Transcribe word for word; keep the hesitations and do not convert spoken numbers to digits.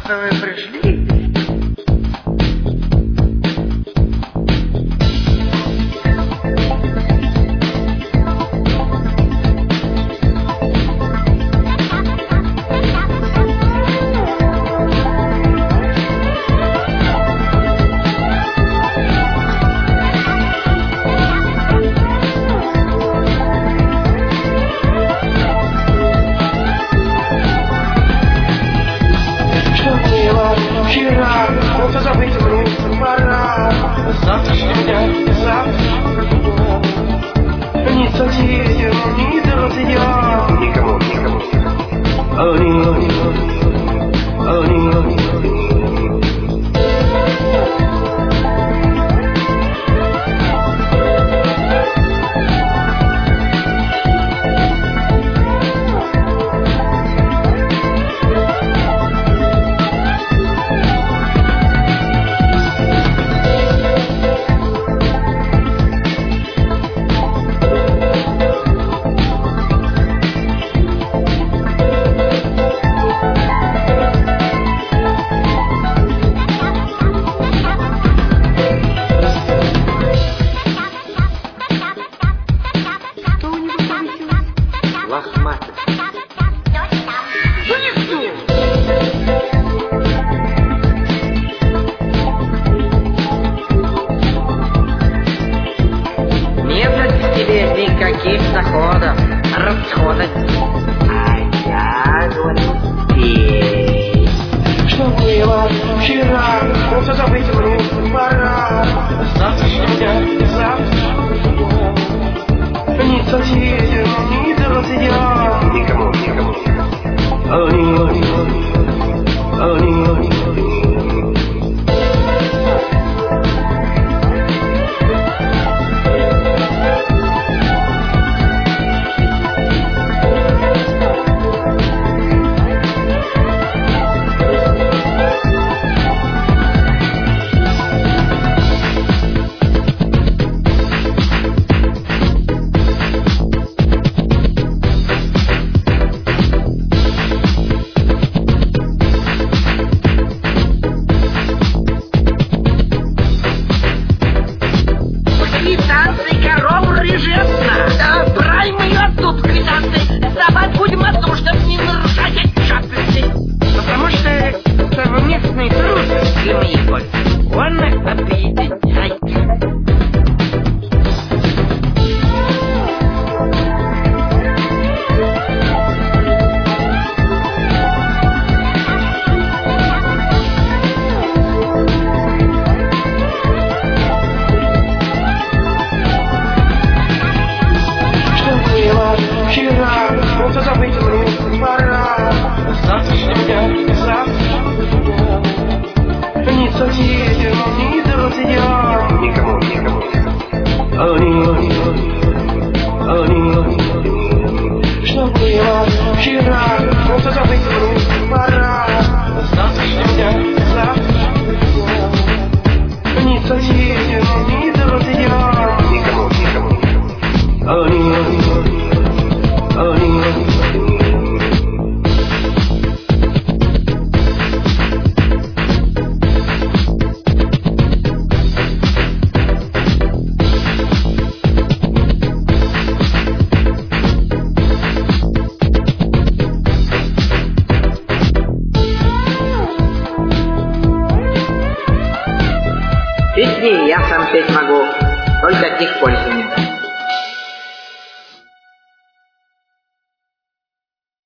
что вы пришли. Вчера, но ты забыть мне пора. Завтрашнего дня, завтрашнего дня. Не соседям, не друзьям. Никому, никому. Они, они, они, они. Лохматый. Нет от тебе никаких заходов, расходов. А я говорю, пей. Что было вчера, но все забыть мне пора. Завтрашнего дня, завтрашнего дня. Не соседям, не друзьям. Никому, никому. Они, они, они, они, они. Брай мы ее тут, квитанции. Давай будем о том, чтобы не нарушать отчетности. Потому что совместный труд для моей пользы, он объединяет. Вчера, но ты забыть мне пора. Завтрашнего дня, завтрашнего дня. Не соседям, не друзьям. Никому, никому. Они, они, они, они. Что было вчера, но ты забыть мне пора. Завтрашнего дня, завтрашнего дня. Не соседям, не друзьям. Никому, никому. Они, они, они, они. Песни я сам петь могу, только от них пользы нет.